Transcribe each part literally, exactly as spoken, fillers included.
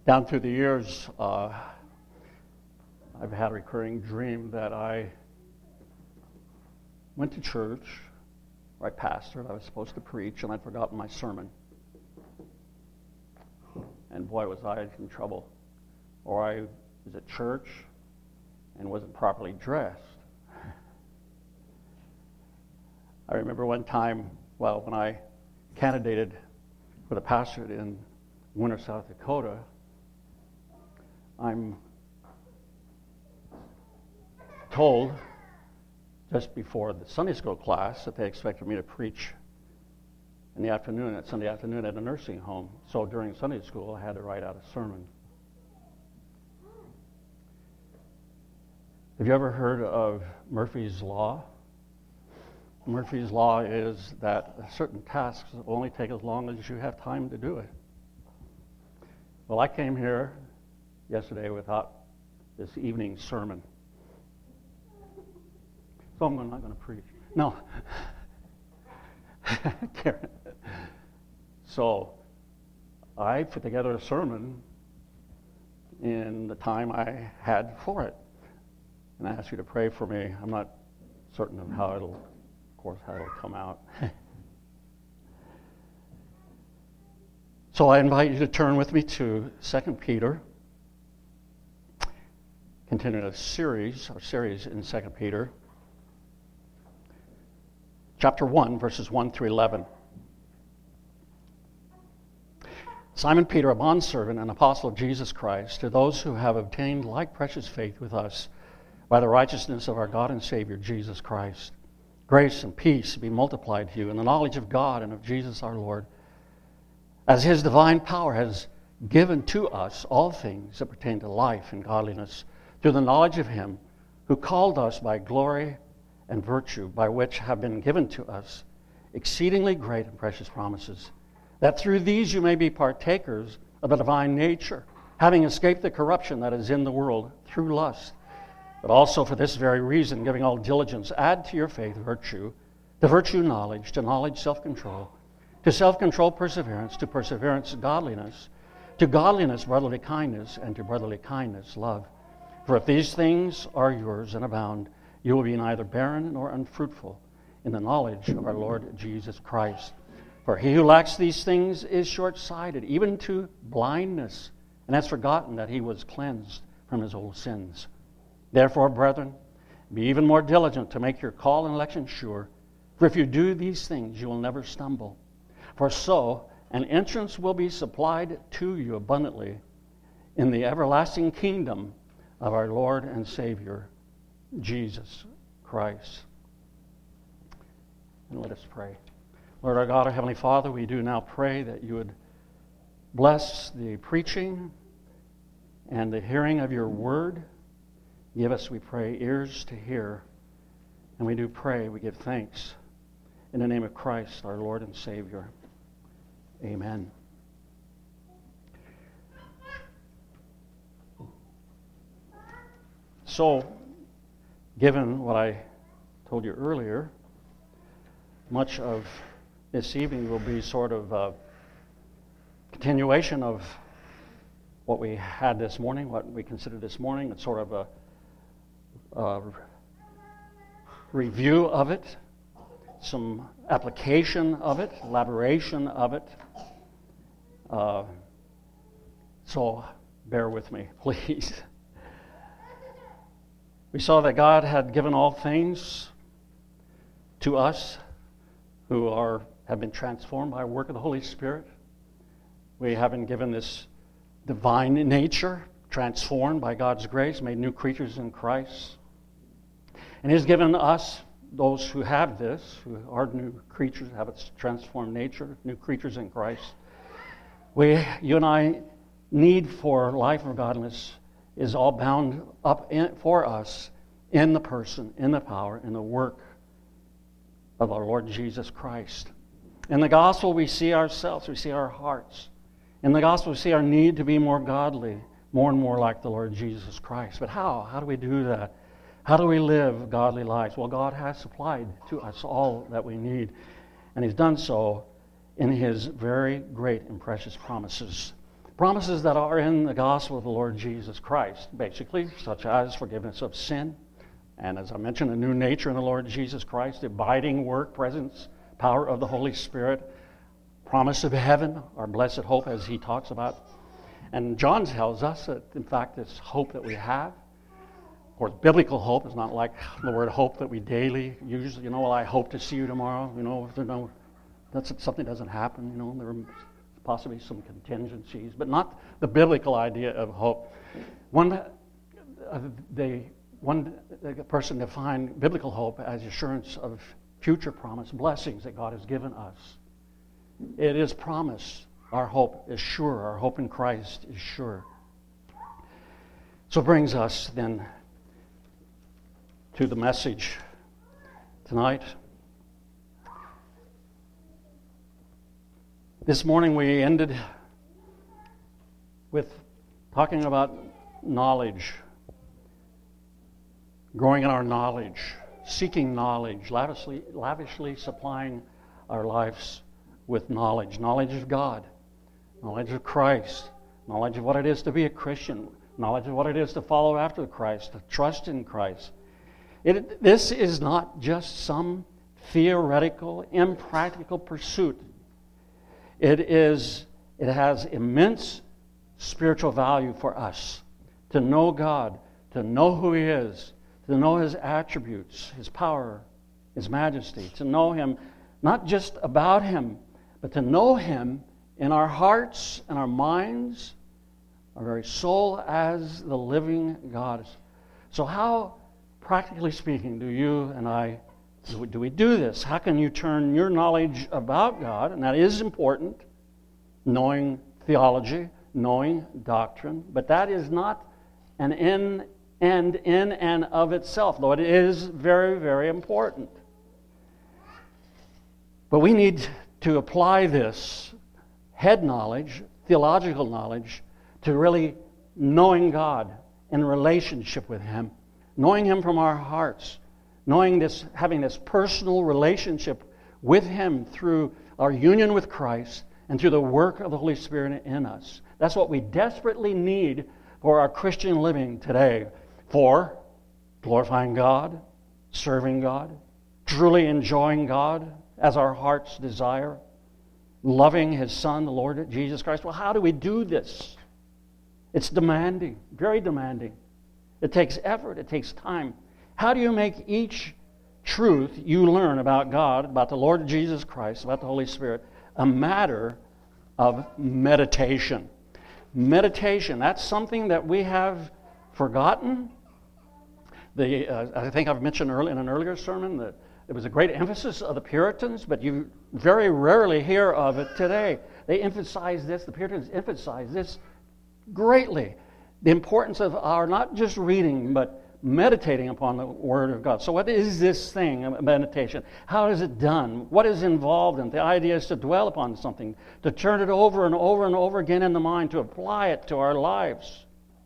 Down through the years, uh, I've had a recurring dream that I went to church, or I pastored, I was supposed to preach, and I'd forgotten my sermon. And boy, was I in trouble. Or I was at church and wasn't properly dressed. I remember one time, well, when I candidated for the pastorate in Winter, South Dakota, I'm told just before the Sunday school class that they expected me to preach in the afternoon, at Sunday afternoon at a nursing home. So during Sunday school, I had to write out a sermon. Have you ever heard of Murphy's Law? Murphy's Law is that certain tasks will only take as long as you have time to do it. Well, I came here yesterday without this evening's sermon. So I'm not going to preach. No. Karen. So I put together a sermon in the time I had for it. And I ask you to pray for me. I'm not certain of how it'll, of course, how it'll come out. So I invite you to turn with me to Second Peter. Continuing a series, our series in Second Peter. Chapter one, verses one through eleven. Simon Peter, a bondservant and apostle of Jesus Christ, to those who have obtained like precious faith with us by the righteousness of our God and Savior, Jesus Christ. Grace and peace be multiplied to you in the knowledge of God and of Jesus our Lord, as His divine power has given to us all things that pertain to life and godliness, through the knowledge of Him who called us by glory and virtue, by which have been given to us exceedingly great and precious promises, that through these you may be partakers of the divine nature, having escaped the corruption that is in the world through lust. But also for this very reason, giving all diligence, add to your faith virtue, to virtue knowledge, to knowledge self-control, to self-control perseverance, to perseverance godliness, to godliness brotherly kindness, and to brotherly kindness love. For if these things are yours and abound, you will be neither barren nor unfruitful in the knowledge of our Lord Jesus Christ. For he who lacks these things is short-sighted, even to blindness, and has forgotten that he was cleansed from his old sins. Therefore, brethren, be even more diligent to make your call and election sure. For if you do these things, you will never stumble. For so an entrance will be supplied to you abundantly in the everlasting kingdom of our Lord and Savior, Jesus Christ. And let us pray. Lord our God, our Heavenly Father, we do now pray that you would bless the preaching and the hearing of your word. Give us, we pray, ears to hear. And we do pray, we give thanks in the name of Christ, our Lord and Savior. Amen. So, given what I told you earlier, much of this evening will be sort of a continuation of what we had this morning, what we considered this morning. It's sort of a, a review of it, some application of it, elaboration of it. Uh, so bear with me, please. We saw that God had given all things to us who are have been transformed by the work of the Holy Spirit. We have been given this divine nature, transformed by God's grace, made new creatures in Christ. And He has given us, those who have this, who are new creatures, have a transformed nature, new creatures in Christ. We, you and I, need for life or godliness is all bound up in, for us in the person, in the power, in the work of our Lord Jesus Christ. In the gospel, we see ourselves, we see our hearts. In the gospel, we see our need to be more godly, more and more like the Lord Jesus Christ. But how? How do we do that? How do we live godly lives? Well, God has supplied to us all that we need, and He's done so in His very great and precious promises. Promises that are in the gospel of the Lord Jesus Christ, basically, such as forgiveness of sin, and as I mentioned, a new nature in the Lord Jesus Christ, the abiding work, presence, power of the Holy Spirit, promise of heaven, our blessed hope, as he talks about. And John tells us that, in fact, this hope that we have, of course, biblical hope is not like the word hope that we daily use. You know, well, I hope to see you tomorrow. You know, if there's no, that's something doesn't happen. You know, there are possibly some contingencies, but not the biblical idea of hope. One, uh, the one the person defined biblical hope as assurance of future promise, blessings that God has given us. It is promise. Our hope is sure. Our hope in Christ is sure. So it brings us then to the message tonight. This morning we ended with talking about knowledge, growing in our knowledge, seeking knowledge, lavishly, lavishly supplying our lives with knowledge, knowledge of God, knowledge of Christ, knowledge of what it is to be a Christian, knowledge of what it is to follow after Christ, to trust in Christ. It, this is not just some theoretical, impractical pursuit. It is, it has immense spiritual value for us to know God, to know who He is, to know His attributes, His power, His majesty, to know Him, not just about Him, but to know Him in our hearts and our minds, our very soul as the living God. So how, practically speaking, do you and I, do we, do we do this? How can you turn your knowledge about God, and that is important, knowing theology, knowing doctrine, but that is not an end, end in and of itself, though it is very, very important. But we need to apply this head knowledge, theological knowledge, to really knowing God in relationship with Him, knowing Him from our hearts, knowing this, having this personal relationship with Him through our union with Christ and through the work of the Holy Spirit in us. That's what we desperately need for our Christian living today, for glorifying God, serving God, truly enjoying God as our heart's desire, loving His Son, the Lord Jesus Christ. Well, how do we do this? It's demanding, very demanding. It takes effort, it takes time. How do you make each truth you learn about God, about the Lord Jesus Christ, about the Holy Spirit, a matter of meditation? Meditation, that's something that we have forgotten. The, uh, I think I've mentioned early in an earlier sermon that it was a great emphasis of the Puritans, but you very rarely hear of it today. They emphasize this, the Puritans emphasize this greatly. The importance of our not just reading, but meditating upon the Word of God. So what is this thing, meditation? How is it done? What is involved in it? The idea is to dwell upon something, to turn it over and over and over again in the mind, to apply it to our lives.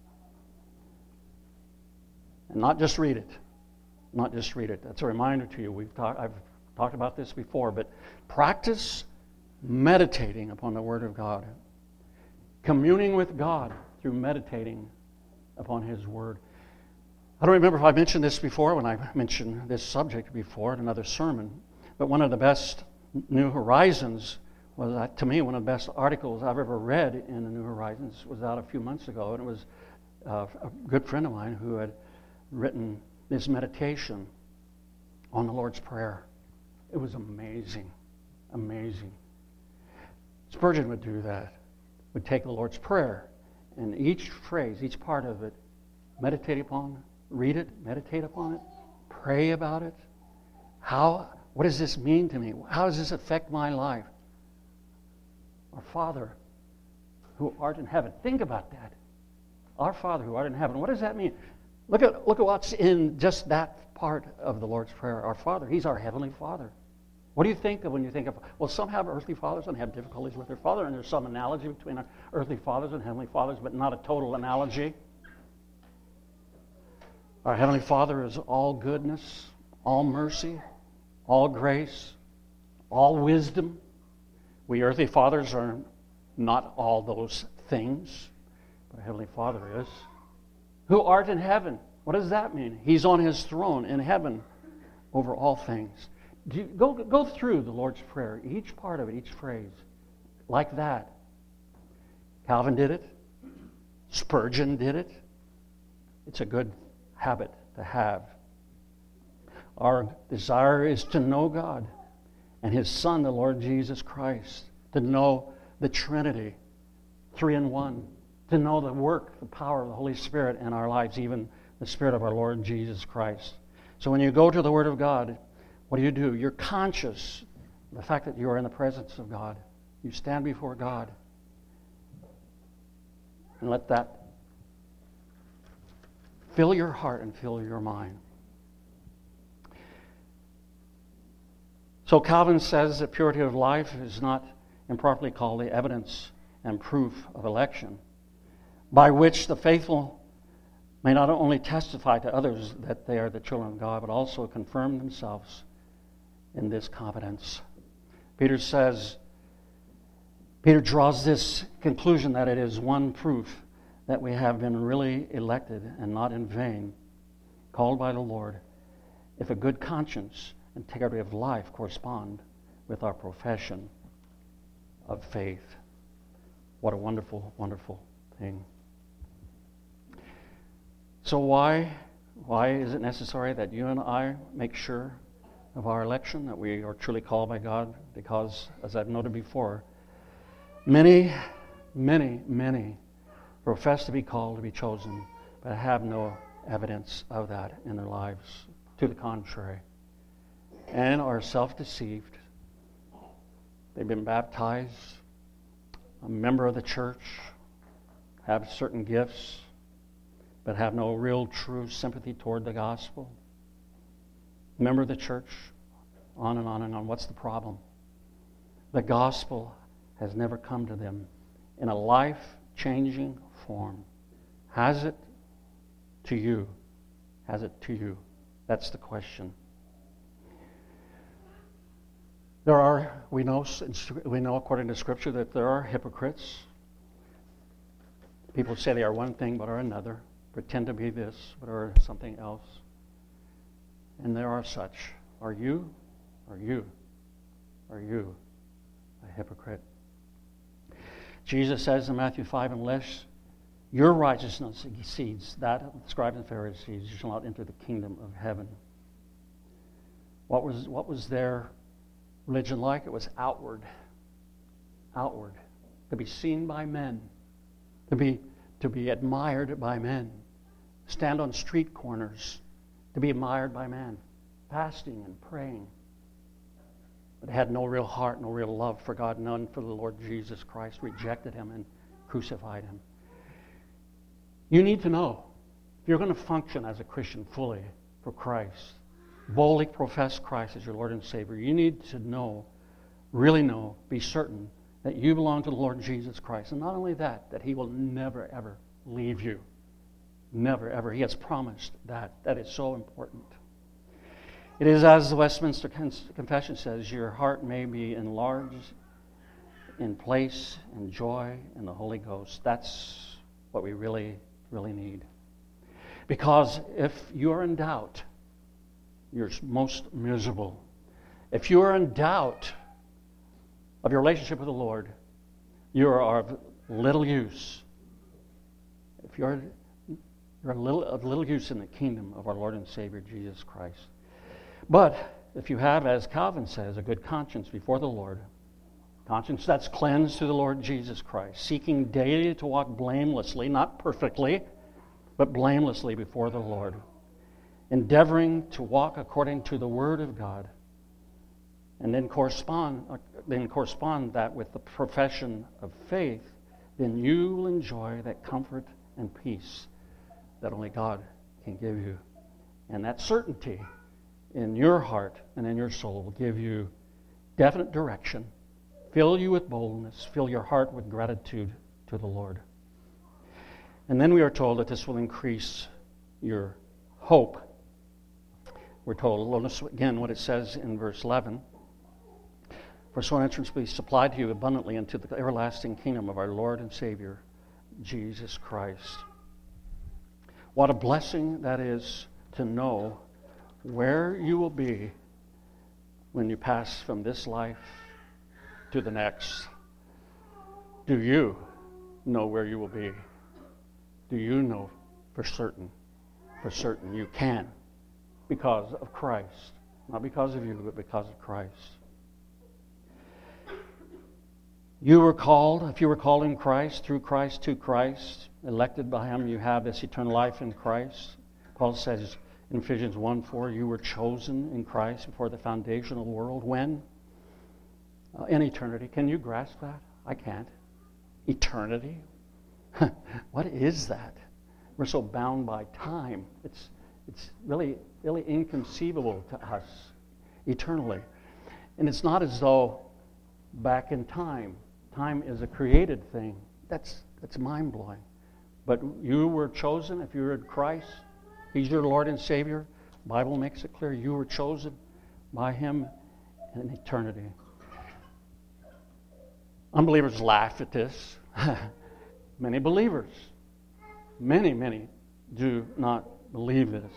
And not just read it. Not just read it. That's a reminder to you. We've talked. I've talked about this before, but practice meditating upon the Word of God. Communing with God through meditating upon His Word. I don't remember if I mentioned this before when I mentioned this subject before in another sermon, but one of the best New Horizons was, uh, to me, one of the best articles I've ever read in the New Horizons was out a few months ago, and it was uh, a good friend of mine who had written this meditation on the Lord's Prayer. It was amazing, amazing. Spurgeon would do that, would take the Lord's Prayer, and each phrase, each part of it, meditate upon, read it, meditate upon it, pray about it. How, what does this mean to me? How does this affect my life? Our Father who art in heaven. Think about that. Our Father who art in heaven. What does that mean? Look at, look at what's in just that part of the Lord's Prayer. Our Father, He's our Heavenly Father. What do you think of when you think of, well, some have earthly fathers and have difficulties with their father, and there's some analogy between our earthly fathers and heavenly fathers, but not a total analogy. Our Heavenly Father is all goodness, all mercy, all grace, all wisdom. We earthly fathers are not all those things, but our Heavenly Father is. Who art in heaven. What does that mean? He's on his throne in heaven over all things. Do you, go, go through the Lord's Prayer, each part of it, each phrase, like that. Calvin did it. Spurgeon did it. It's a good habit to have. Our desire is to know God and His Son, the Lord Jesus Christ, to know the Trinity, three in one, to know the work, the power of the Holy Spirit in our lives, even the Spirit of our Lord Jesus Christ. So when you go to the Word of God, what do you do? You're conscious of the fact that you are in the presence of God. You stand before God. And let that fill your heart and fill your mind. So Calvin says that purity of life is not improperly called the evidence and proof of election, by which the faithful may not only testify to others that they are the children of God, but also confirm themselves in this confidence. Peter says, Peter draws this conclusion that it is one proof that we have been really elected and not in vain, called by the Lord, if a good conscience and integrity of life correspond with our profession of faith. What a wonderful, wonderful thing. So why, why is it necessary that you and I make sure of our election, that we are truly called by God? Because, as I've noted before, many, many, many profess to be called, to be chosen, but have no evidence of that in their lives. To the contrary. And are self-deceived. They've been baptized, a member of the church, have certain gifts, but have no real true sympathy toward the gospel. Member of the church, on and on and on. What's the problem? The gospel has never come to them in a life-changing form. Has it to you? Has it to you? That's the question. There are, we know, we know according to Scripture that there are hypocrites. People say they are one thing but are another, pretend to be this but are something else. And there are such. Are you? Are you? Are you a hypocrite? Jesus says in Matthew five, unless your righteousness exceeds that of the scribes and Pharisees, you shall not enter the kingdom of heaven. What was, what was their religion like? It was outward. Outward. To be seen by men. To be, to be admired by men. Stand on street corners. To be admired by men. Fasting and praying. But had no real heart, no real love for God, none for the Lord Jesus Christ. Rejected Him and crucified Him. You need to know, if you're going to function as a Christian fully for Christ, boldly profess Christ as your Lord and Savior, you need to know, really know, be certain that you belong to the Lord Jesus Christ. And not only that, that He will never, ever leave you. Never, ever. He has promised that. That is so important. It is as the Westminster Confession says, your heart may be enlarged in place and joy in the Holy Ghost. That's what we really, really need. Because if you are in doubt, you're most miserable. If you are in doubt of your relationship with the Lord, you are of little use. If you're, you're a little, of little use in the kingdom of our Lord and Savior Jesus Christ. But if you have, as Calvin says, a good conscience before the Lord, conscience that's cleansed through the Lord Jesus Christ, seeking daily to walk blamelessly, not perfectly, but blamelessly before the Lord, endeavoring to walk according to the Word of God, and then correspond, then correspond that with the profession of faith, then you will enjoy that comfort and peace that only God can give you. And that certainty in your heart and in your soul will give you definite direction, fill you with boldness, fill your heart with gratitude to the Lord. And then we are told that this will increase your hope. We're told, notice again what it says in verse eleven. For so an entrance will be supplied to you abundantly into the everlasting kingdom of our Lord and Savior, Jesus Christ. What a blessing that is to know where you will be when you pass from this life to the next. Do you know where you will be? Do you know for certain? For certain you can, because of Christ. Not because of you, but because of Christ. You were called, if you were called in Christ, through Christ, to Christ, elected by Him, you have this eternal life in Christ. Paul says in Ephesians one four, you were chosen in Christ before the foundation of the world. When? Uh, in eternity. Can you grasp that? I can't. Eternity? What is that? We're so bound by time. It's it's really, really inconceivable to us eternally. And it's not as though back in time. Time is a created thing. That's that's mind-blowing. But you were chosen if you were in Christ. He's your Lord and Savior. The Bible makes it clear you were chosen by Him in eternity. Unbelievers laugh at this. Many believers, many, many do not believe this.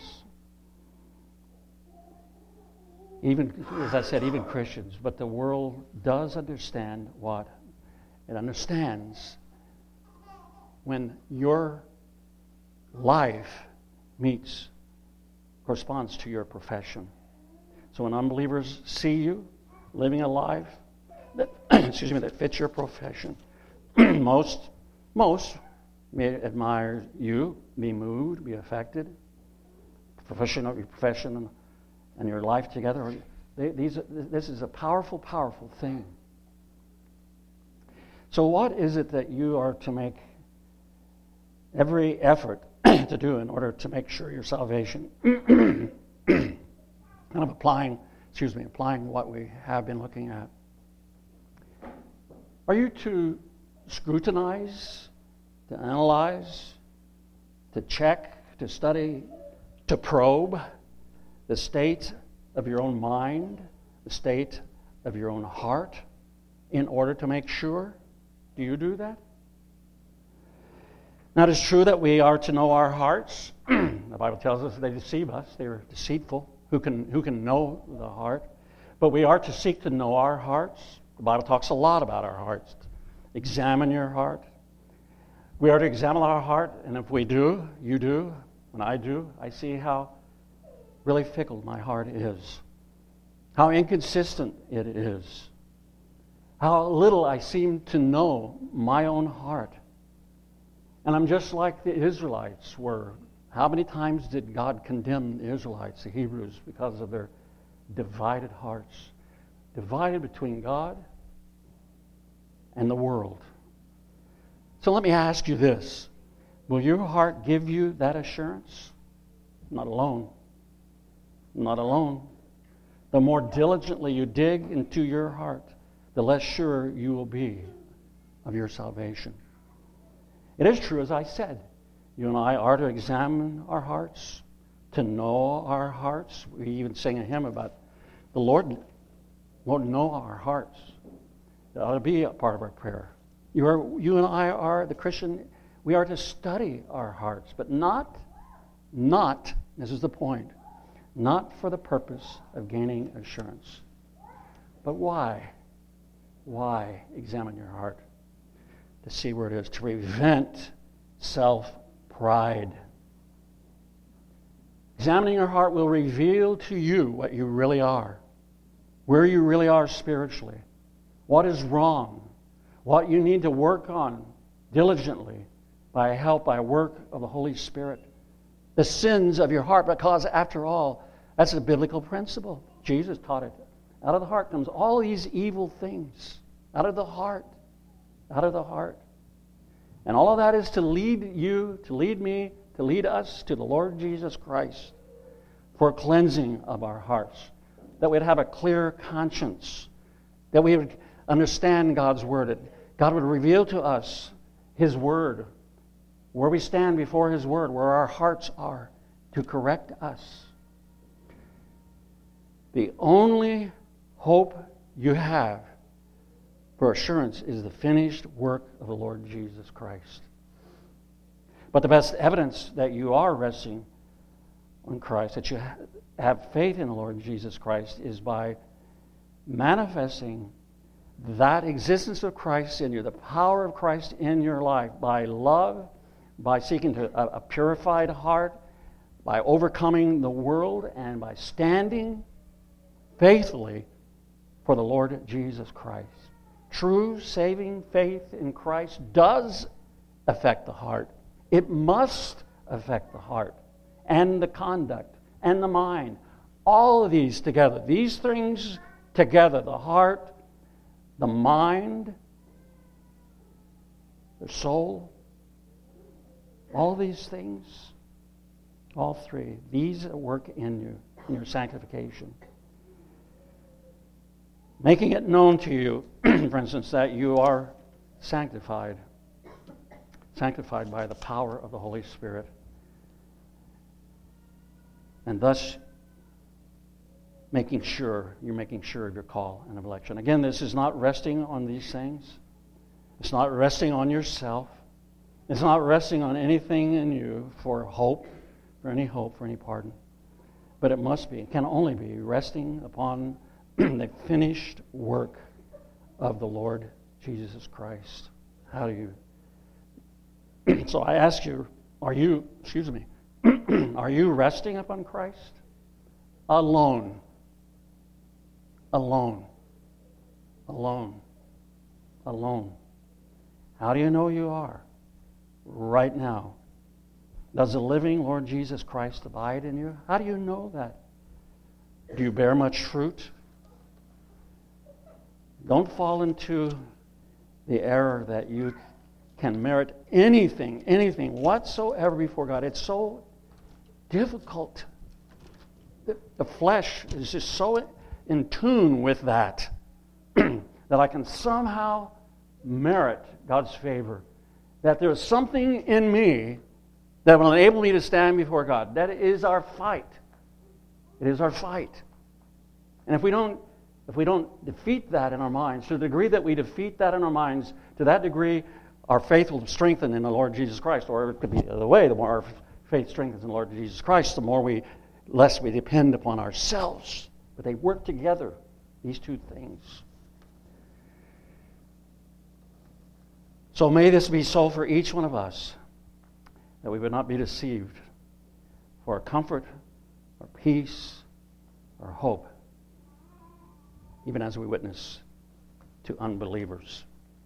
Even, as I said, even Christians. But the world does understand what? It understands when your life meets, corresponds to your profession. So when unbelievers see you living a life that, excuse me, that fits your profession, most, most may admire you, be moved, be affected. Profession of your profession and your life together. They, these, this is a powerful, powerful thing. So what is it that you are to make every effort to do in order to make sure your salvation, kind of applying, excuse me, applying what we have been looking at? Are you to scrutinize, to analyze, to check, to study, to probe the state of your own mind, the state of your own heart, in order to make sure? Do you do that? Now, it is true that we are to know our hearts. The Bible tells us they deceive us. They are deceitful. Who can, who can know the heart? But we are to seek to know our hearts. The Bible talks a lot about our hearts. Examine your heart. We are to examine our heart, and if we do, you do, and I do, I see how really fickle my heart is. How inconsistent it is. How little I seem to know my own heart. And I'm just like the Israelites were. How many times did God condemn the Israelites, the Hebrews, because of their divided hearts? Divided between God and the world. So let me ask you this. Will your heart give you that assurance? Not alone. Not alone. The more diligently you dig into your heart, the less sure you will be of your salvation. It is true, as I said, you and I are to examine our hearts, to know our hearts. We even sing a hymn about the Lord, Lord, know our hearts. That ought to be a part of our prayer. You are, you and I are, the Christian, we are to study our hearts, but not, not, this is the point, not for the purpose of gaining assurance. But why? Why examine your heart? To see where it is, to prevent self-pride. Examining your heart will reveal to you what you really are, where you really are spiritually, what is wrong, what you need to work on diligently by help, by work of the Holy Spirit. The sins of your heart, because after all, that's a biblical principle. Jesus taught it. Out of the heart comes all these evil things. Out of the heart. Out of the heart. And all of that is to lead you, to lead me, to lead us to the Lord Jesus Christ for cleansing of our hearts. That we'd have a clear conscience. That we would understand God's Word. That God would reveal to us His Word. Where we stand before His Word. Where our hearts are. To correct us. The only hope you have for assurance is the finished work of the Lord Jesus Christ. But the best evidence that you are resting on Christ, that you have faith in the Lord Jesus Christ, is by manifesting that existence of Christ in you, the power of Christ in your life, by love, by seeking to a, a purified heart, by overcoming the world, and by standing faithfully for the Lord Jesus Christ. True saving faith in Christ does affect the heart. It must affect the heart and the conduct and the mind. All of these together, these things together, the heart, the mind, the soul, all these things, all three, these work in you, in your sanctification. Making it known to you, for instance, that you are sanctified, sanctified by the power of the Holy Spirit. And thus, making sure, you're making sure of your call and of election. Again, this is not resting on these things. It's not resting on yourself. It's not resting on anything in you for hope, for any hope, for any pardon. But it must be, it can only be, resting upon the finished work of the Lord Jesus Christ. How do you? So I ask you, are you, excuse me, are you resting upon Christ? Alone. Alone. Alone. Alone. How do you know you are? Right now. Does the living Lord Jesus Christ abide in you? How do you know that? Do you bear much fruit? Don't fall into the error that you can merit anything, anything whatsoever before God. It's so difficult. The, the flesh is just so in tune with that that I can somehow merit God's favor. That there's something in me that will enable me to stand before God. That is our fight. It is our fight. And if we don't If we don't defeat that in our minds, to the degree that we defeat that in our minds, to that degree our faith will strengthen in the Lord Jesus Christ. Or it could be the other way. The more our faith strengthens in the Lord Jesus Christ, the more we, less we depend upon ourselves. But they work together, these two things. So may this be so for each one of us, that we would not be deceived. For our comfort, our peace, our hope, even as we witness to unbelievers.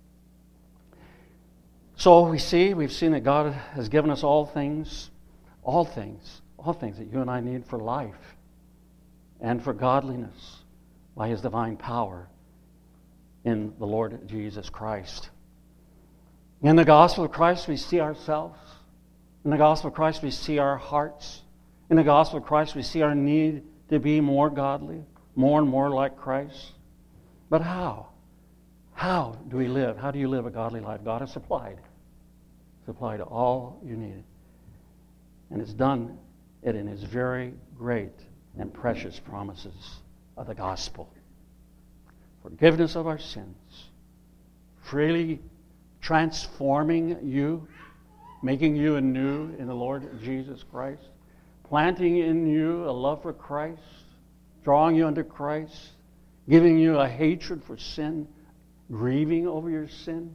So we see, we've seen that God has given us all things, all things, all things that you and I need for life and for godliness by His divine power in the Lord Jesus Christ. In the gospel of Christ, we see ourselves. In the gospel of Christ, we see our hearts. In the gospel of Christ, we see our need to be more godly, more and more like Christ. But how? How do we live? How do you live a godly life? God has supplied. Supplied all you need. And it's done it in His very great and precious promises of the gospel. Forgiveness of our sins. Freely transforming you, making you anew in the Lord Jesus Christ. Planting in you a love for Christ. Drawing you unto Christ, giving you a hatred for sin, grieving over your sin,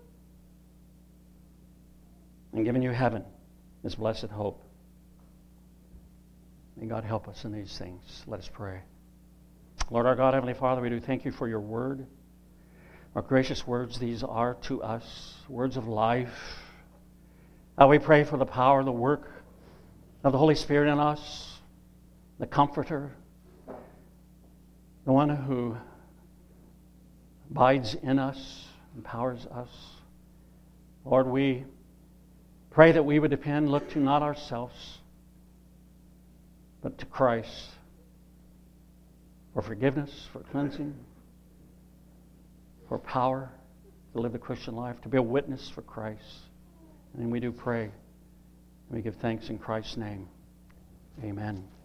and giving you heaven, this blessed hope. May God help us in these things. Let us pray. Lord our God, Heavenly Father, we do thank you for your word. Our gracious words these are to us, words of life. How we pray for the power, the work of the Holy Spirit in us, the Comforter, the one who abides in us, empowers us. Lord, we pray that we would depend, look to not ourselves, but to Christ for forgiveness, for cleansing, for power to live the Christian life, to be a witness for Christ. And we do pray, and we give thanks in Christ's name. Amen.